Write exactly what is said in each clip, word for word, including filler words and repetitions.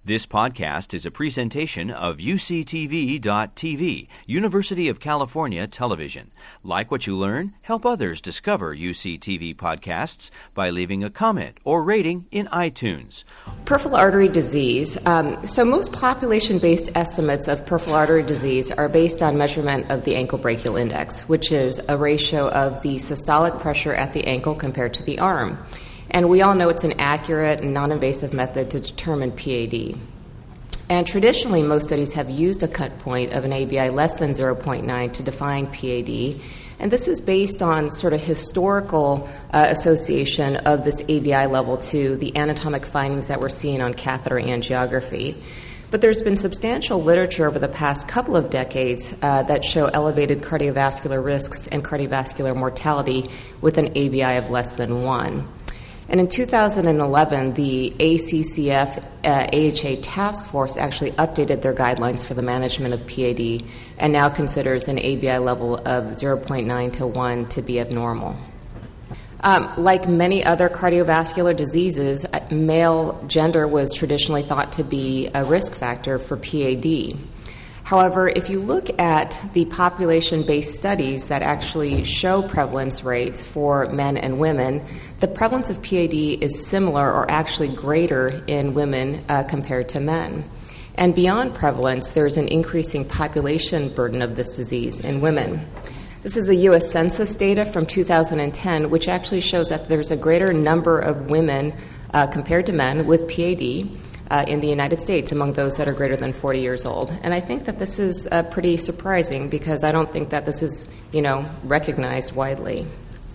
This podcast is a presentation of U C T V dot T V, University of California Television. Like what you learn? Help others discover U C T V podcasts by leaving a comment or rating in iTunes. Peripheral artery disease. Um, so most population-based estimates of peripheral artery disease are based on measurement of the ankle brachial index, which is a ratio of the systolic pressure at the ankle compared to the arm. And we all know it's an accurate and non-invasive method to determine P A D. And traditionally, most studies have used a cut point of an A B I less than zero point nine to define P A D. And this is based on sort of historical uh, association of this A B I level to the anatomic findings that we're seeing on catheter angiography. But there's been substantial literature over the past couple of decades uh, that show elevated cardiovascular risks and cardiovascular mortality with an A B I of less than one. And in two thousand eleven, the A C C F uh, A H A task force actually updated their guidelines for the management of P A D and now considers an A B I level of zero point nine to one to be abnormal. Um, like many other cardiovascular diseases, male gender was traditionally thought to be a risk factor for P A D. However, if you look at the population-based studies that actually show prevalence rates for men and women, the prevalence of P A D is similar or actually greater in women uh, compared to men. And beyond prevalence, there's an increasing population burden of this disease in women. This is the U S Census data from two thousand ten, which actually shows that there's a greater number of women uh, compared to men with P A D Uh, in the United States among those that are greater than forty years old. And I think that this is uh, pretty surprising because I don't think that this is, you know, recognized widely.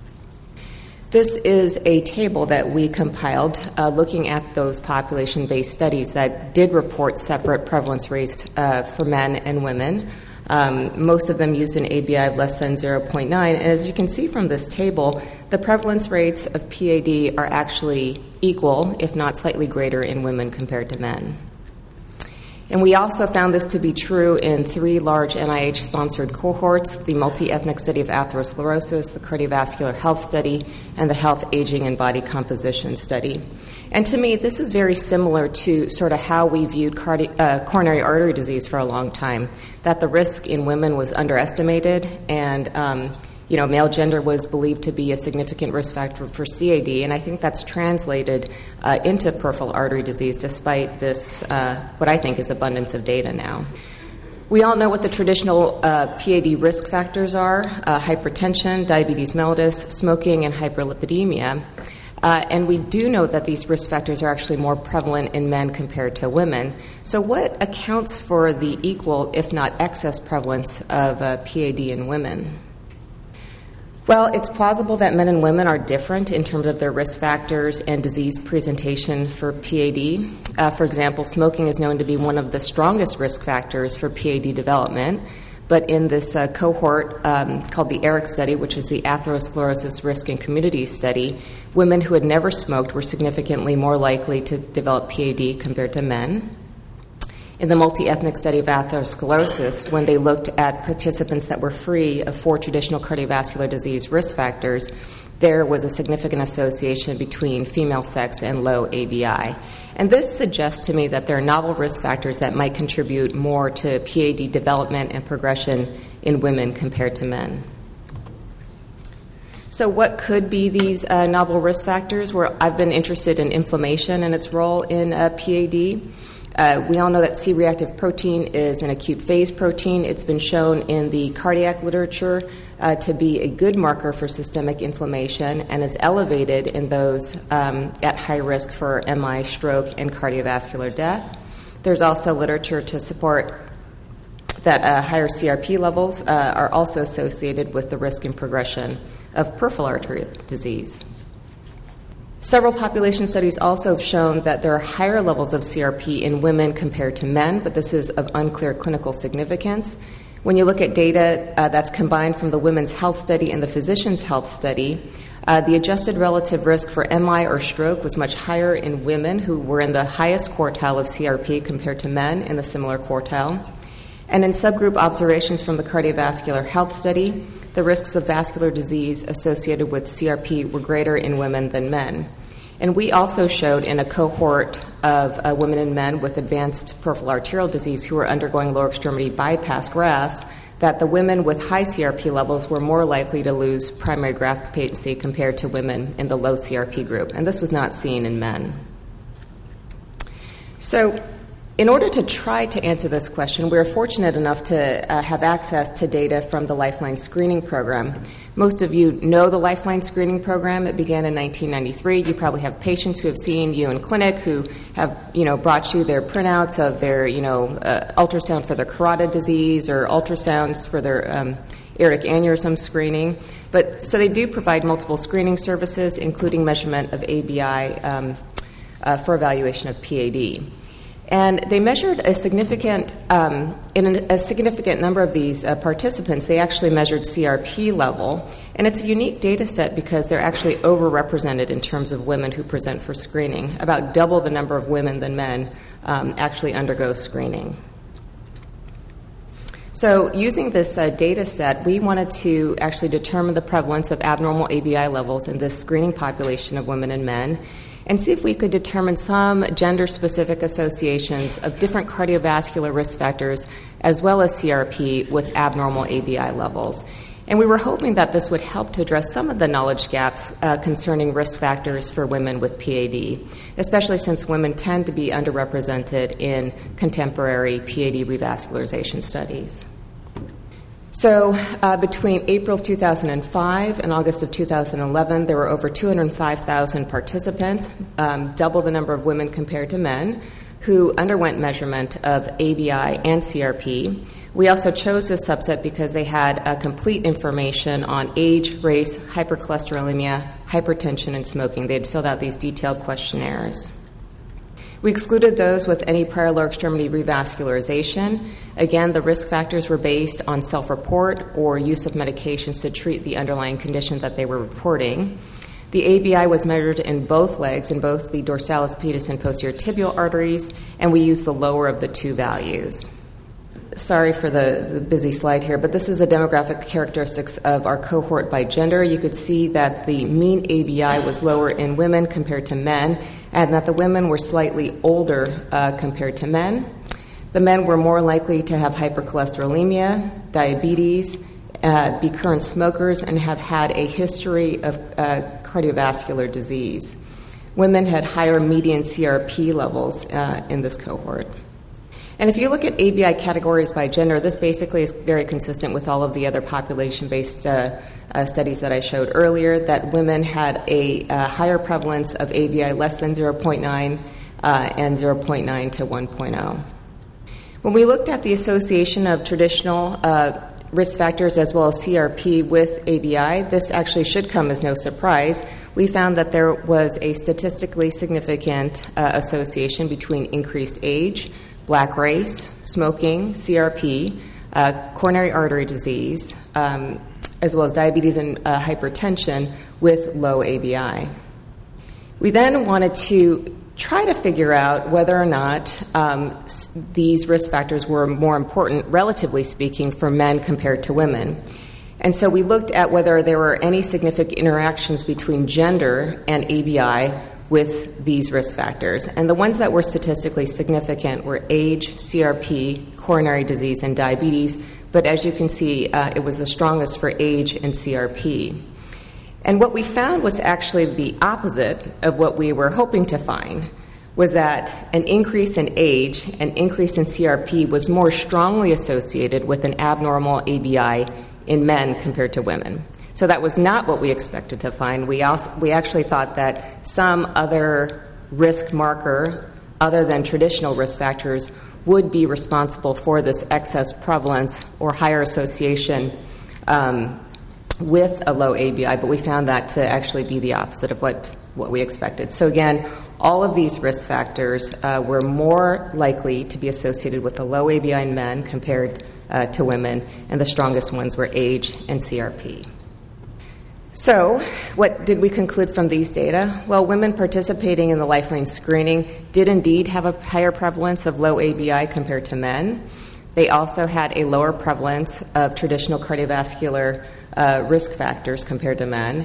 This is a table that we compiled uh, looking at those population-based studies that did report separate prevalence rates uh, for men and women. Um, most of them used an A B I of less than zero point nine. And as you can see from this table, the prevalence rates of P A D are actually equal, if not slightly greater, in women compared to men. And we also found this to be true in three large N I H-sponsored cohorts: the multi-ethnic study of atherosclerosis, the cardiovascular health study, and the health, aging, and body composition study. And to me, this is very similar to sort of how we viewed cardi- uh, coronary artery disease for a long time, that the risk in women was underestimated, and um, you know, male gender was believed to be a significant risk factor for C A D, and I think that's translated uh, into peripheral artery disease despite this, uh, what I think is abundance of data now. We all know what the traditional uh, P A D risk factors are: uh, hypertension, diabetes mellitus, smoking, and hyperlipidemia. Uh, and we do know that these risk factors are actually more prevalent in men compared to women. So what accounts for the equal, if not excess, prevalence of uh, P A D in women? Well, it's plausible that men and women are different in terms of their risk factors and disease presentation for P A D. Uh, for example, smoking is known to be one of the strongest risk factors for P A D development. But in this uh, cohort um, called the ERIC study, which is the Atherosclerosis Risk and Communities study, women who had never smoked were significantly more likely to develop P A D compared to men. In the multi-ethnic study of atherosclerosis, when they looked at participants that were free of four traditional cardiovascular disease risk factors, there was a significant association between female sex and low A B I. And this suggests to me that there are novel risk factors that might contribute more to P A D development and progression in women compared to men. So what could be these uh, novel risk factors? Where I've been interested in inflammation and its role in uh, P A D. Uh, we all know that C-reactive protein is an acute phase protein. It's been shown in the cardiac literature uh, to be a good marker for systemic inflammation and is elevated in those um, at high risk for M I, stroke, and cardiovascular death. There's also literature to support that uh, higher C R P levels uh, are also associated with the risk and progression of peripheral artery disease. Several population studies also have shown that there are higher levels of C R P in women compared to men, but this is of unclear clinical significance. When you look at data uh, that's combined from the Women's Health Study and the Physicians' Health Study, uh, the adjusted relative risk for M I or stroke was much higher in women who were in the highest quartile of C R P compared to men in the similar quartile. And in subgroup observations from the Cardiovascular Health Study, the risks of vascular disease associated with C R P were greater in women than men. And we also showed in a cohort of uh, women and men with advanced peripheral arterial disease who were undergoing lower extremity bypass grafts that the women with high C R P levels were more likely to lose primary graft patency compared to women in the low C R P group. And this was not seen in men. So, in order to try to answer this question, we were fortunate enough to uh, have access to data from the Lifeline Screening Program. Most of you know the Lifeline Screening Program. It began in nineteen ninety-three. You probably have patients who have seen you in clinic who have, you know, brought you their printouts of their, you know, uh, ultrasound for their carotid disease or ultrasounds for their um, aortic aneurysm screening. But so they do provide multiple screening services, including measurement of A B I um, uh, for evaluation of P A D. And they measured a significant, um, in a significant number of these uh, participants, they actually measured C R P level. And it's a unique data set because they're actually overrepresented in terms of women who present for screening. About double the number of women than men um, actually undergo screening. So using this uh, data set, we wanted to actually determine the prevalence of abnormal A B I levels in this screening population of women and men, and see if we could determine some gender-specific associations of different cardiovascular risk factors as well as C R P with abnormal A B I levels. And we were hoping that this would help to address some of the knowledge gaps uh, concerning risk factors for women with P A D, especially since women tend to be underrepresented in contemporary P A D revascularization studies. So uh, between April of two thousand five and August of two thousand eleven, there were over two hundred five thousand participants, um, double the number of women compared to men, who underwent measurement of A B I and C R P. We also chose this subset because they had uh, complete information on age, race, hypercholesterolemia, hypertension, and smoking. They had filled out these detailed questionnaires. We excluded those with any prior lower extremity revascularization. Again, the risk factors were based on self-report or use of medications to treat the underlying condition that they were reporting. The A B I was measured in both legs, in both the dorsalis pedis and posterior tibial arteries, and we used the lower of the two values. Sorry for the, the busy slide here, but this is the demographic characteristics of our cohort by gender. You could see that the mean A B I was lower in women compared to men, and that the women were slightly older uh, compared to men. The men were more likely to have hypercholesterolemia, diabetes, uh, be current smokers, and have had a history of uh, cardiovascular disease. Women had higher median C R P levels uh, in this cohort. And if you look at A B I categories by gender, this basically is very consistent with all of the other population-based uh, uh, studies that I showed earlier, that women had a uh, higher prevalence of A B I less than zero point nine uh, and zero point nine to one point zero. When we looked at the association of traditional uh, risk factors as well as C R P with A B I, this actually should come as no surprise. We found that there was a statistically significant uh, association between increased age, black race, smoking, C R P, uh, coronary artery disease, um, as well as diabetes and uh, hypertension with low A B I. We then wanted to try to figure out whether or not um, s- these risk factors were more important, relatively speaking, for men compared to women. And so we looked at whether there were any significant interactions between gender and A B I with these risk factors. And the ones that were statistically significant were age, C R P, coronary disease, and diabetes. But as you can see, uh, it was the strongest for age and C R P. And what we found was actually the opposite of what we were hoping to find, was that an increase in age, an increase in C R P was more strongly associated with an abnormal A B I in men compared to women. So that was not what we expected to find. We also, we actually thought that some other risk marker, other than traditional risk factors, would be responsible for this excess prevalence or higher association um, with a low A B I, but we found that to actually be the opposite of what, what we expected. So again, all of these risk factors uh, were more likely to be associated with a low A B I in men compared uh, to women, and the strongest ones were age and C R P. So, what did we conclude from these data? Well, women participating in the Lifeline screening did indeed have a higher prevalence of low A B I compared to men. They also had a lower prevalence of traditional cardiovascular uh, risk factors compared to men.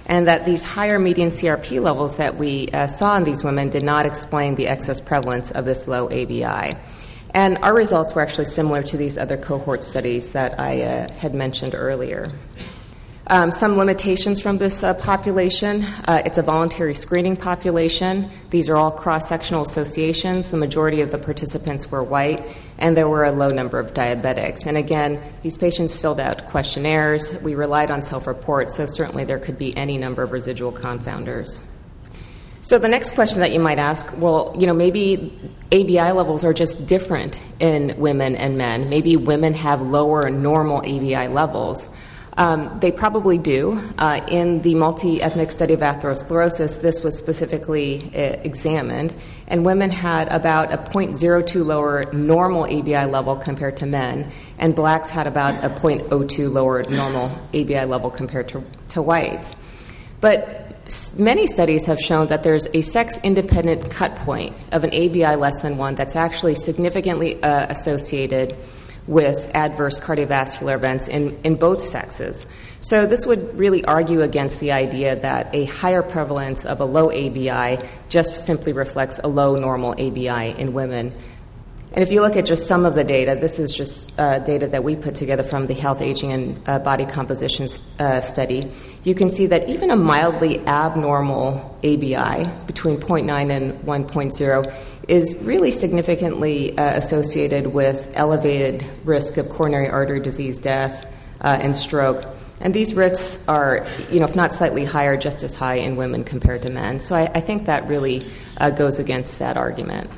and that these higher median C R P levels that we uh, saw in these women did not explain the excess prevalence of this low A B I. And our results were actually similar to these other cohort studies that I uh, had mentioned earlier. Um, some limitations from this uh, population. Uh, it's a voluntary screening population. These are all cross-sectional associations. The majority of the participants were white, and there were a low number of diabetics. And again, these patients filled out questionnaires. We relied on self-reports, so certainly there could be any number of residual confounders. So the next question that you might ask, well, you know, maybe A B I levels are just different in women and men. Maybe women have lower normal A B I levels. Um, they probably do. Uh, in the multi-ethnic study of atherosclerosis, this was specifically uh, examined, and women had about a zero point zero two lower normal A B I level compared to men, and blacks had about a zero point zero two lower normal A B I level compared to, to whites. But many studies have shown that there's a sex-independent cut point of an A B I less than one that's actually significantly uh, associated with adverse cardiovascular events in, in both sexes. So this would really argue against the idea that a higher prevalence of a low A B I just simply reflects a low normal A B I in women. And if you look at just some of the data, this is just uh, data that we put together from the Health, Aging, and uh, Body Composition uh, study. You can see that even a mildly abnormal A B I between zero point nine and one point zero is really significantly uh, associated with elevated risk of coronary artery disease, death, uh, and stroke. And these risks are, you know, if not slightly higher, just as high in women compared to men. So I, I think that really uh, goes against that argument.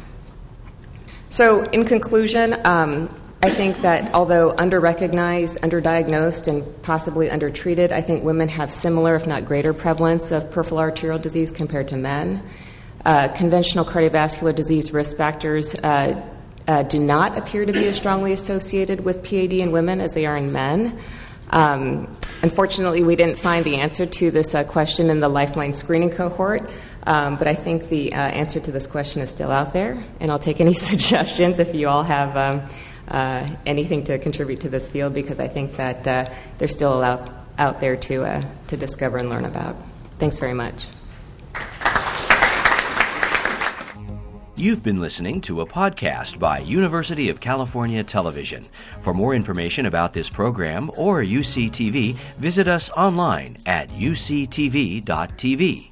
So in conclusion, um, I think that although under-recognized, underdiagnosed, and possibly undertreated, I think women have similar, if not greater, prevalence of peripheral arterial disease compared to men. Uh, conventional cardiovascular disease risk factors uh, uh, do not appear to be as strongly associated with P A D in women as they are in men. Um, unfortunately, we didn't find the answer to this uh, question in the Lifeline screening cohort, um, but I think the uh, answer to this question is still out there, and I'll take any suggestions if you all have um, uh, anything to contribute to this field, because I think that uh, they're still out, out there to, uh, to discover and learn about. Thanks very much. You've been listening to a podcast by University of California Television. For more information about this program or U C T V, visit us online at U C T V dot T V.